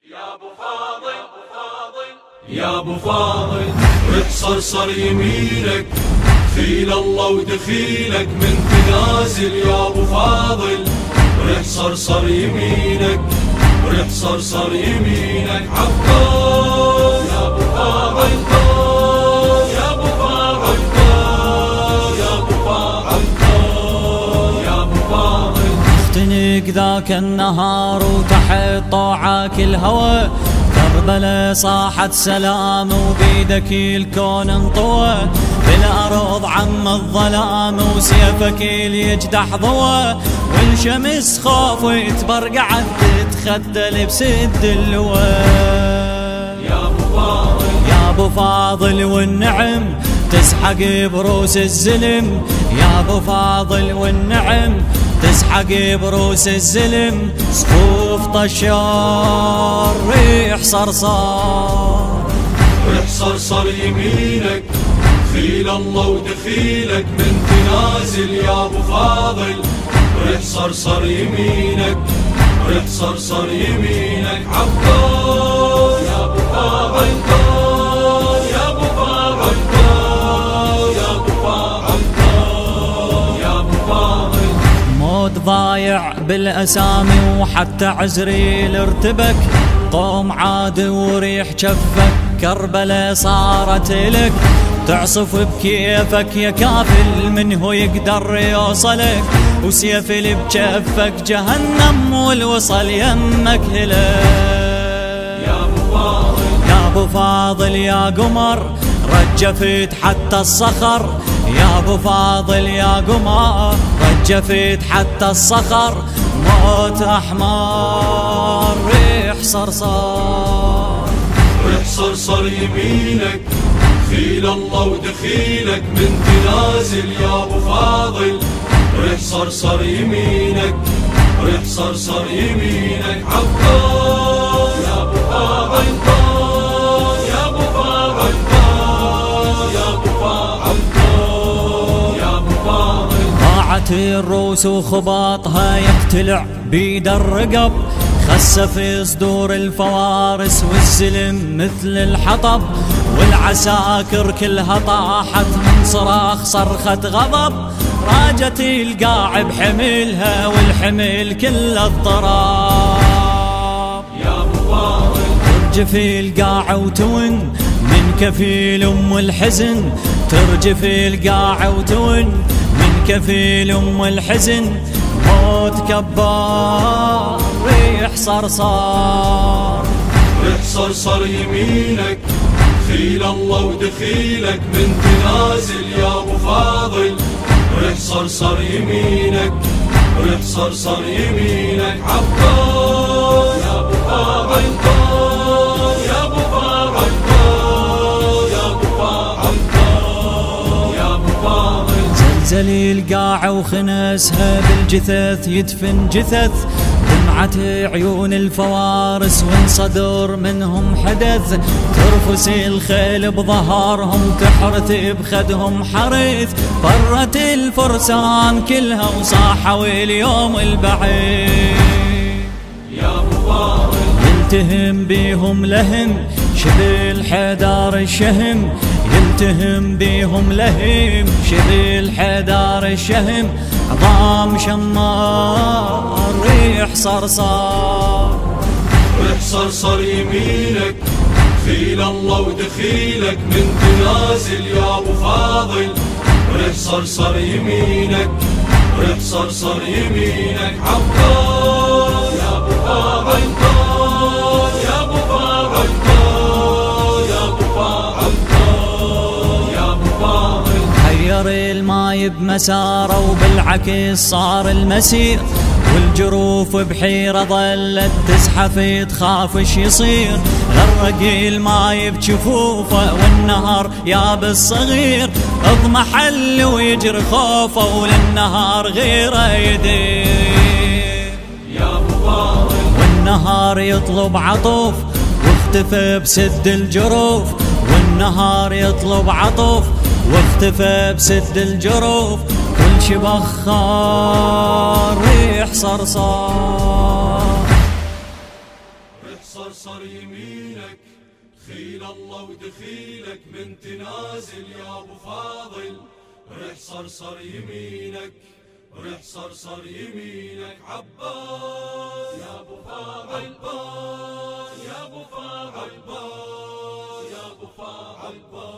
يا ابو فاضل يا ابو فاضل رح صرصر يمينك خيل الله ودخيلك من تنازل يا ابو فاضل رح صرصر يمينك رح صرصر يمينك عطار يا ابو فاضل يا ابو فاضل يا ابو فاضل يا ابو فاضل اختنق ذاك النهار وتحت طوعك الهوى كربلاء صاحت سلام وبيدك الكون انطوى بالأرض عم الظلام وسيفك اللي يجدح ضوى والشمس خوف وتبرقعت تتخدل بسد اللوى يا ابو فاضل يا ابو فاضل والنعم تسحق بروس الزلم يا ابو فاضل والنعم تسحق بروس الزلم صفوف طشار ريح صرصار رح صرصر يمينك خيل الله ودخيلك من تنازل يا ابو فاضل رح صرصر يمينك رح صرصر يمينك عطار يا ابو فاضل يا ابو فاضل يا ابو فاضل يا ابو فاضل موت ضايع بالاسامي وحتى عزريل ارتبك قوم عاد وريح جفك كربلاء صارت لك تعصف بكيفك يا كافل من هو يقدر يوصلك وسيف اللي بجفك جهنم والوصل يمك هلك يا ابو فاضل يا ابو فاضل يا قمر رجفت حتى الصخر يا ابو فاضل يا قمر رجفت حتى الصخر موت احمر ريح صرصار رح صرصر يمينك خيل الله ودخيلك من تنازل يا ابو فاضل رح صرصر يمينك رح صرصر يمينك عطار يا ابو فاضل يا ابو فاضل يا ابو فاضل يا ابو فاضل ضاعت الروس وخباطها يقتلع بيد الرقب خسف صدور الفوارس والسلم مثل الحطب والعساكر كلها طاحت من صراخ صرخة غضب راجت القاع بحملها والحمل كله اضطراب يا ابو فاضل ترجف القاع وتون من كفيل ام الحزن ترجف القاع وتون من كفيل ام الحزن موت كبار ريح صرصار رح صرصر يمينك خيل الله ودخيلك من تنازل يا ابو فاضل رح صرصر يمينك رح صرصر يمينك عطار يا ابو فاضل يا ابو فاضل يا ابو فاضل يا ابو فاضل زلزل القاع وخنسها بالجثث يدفن جثث دمعت عيون الفوارس وانصدر منهم حدث ترفس الخيل بظهرهم تحرث بخدهم حرث فرت الفرسان كلها وصاحوا اليوم البعيد يا ابو فاضل يلتهم بيهم لهم شبل حدار الشهم يلتهم بيهم لهم شبل حدار الشهم عظام شمار ريح صرصار رح صرصر يمينك خيل الله ودخيلك من تنازل يا ابو فاضل رح صرصر يمينك رح صرصر يمينك عطار يا ابو فاضل يا ابو فاضل يا ابو فاضل يا ابو فاضل حير الماي بمساره وبالعكس صار المسير والجروف بحيرة ظلت تزحف تخاف ايش يصير غرق الماي بجفوفه والنهر يابس صغير اضمحل ويجري خوفه وللنهار غيره يدير يا ابو فاضل والنهار يطلب عطوف واختفى بسد الجروف والنهار يطلب عطوف واختفى بسد الجروف كل شي بخار ريح صرصار رح صرصر يمينك خيل الله ودخيلك من تنازل يا ابو فاضل. رح صرصر يمينك رح صرصر يمينك عباس يا ابو فاضل عباس يا ابو فاضل عباس يا ابو فاضل عباس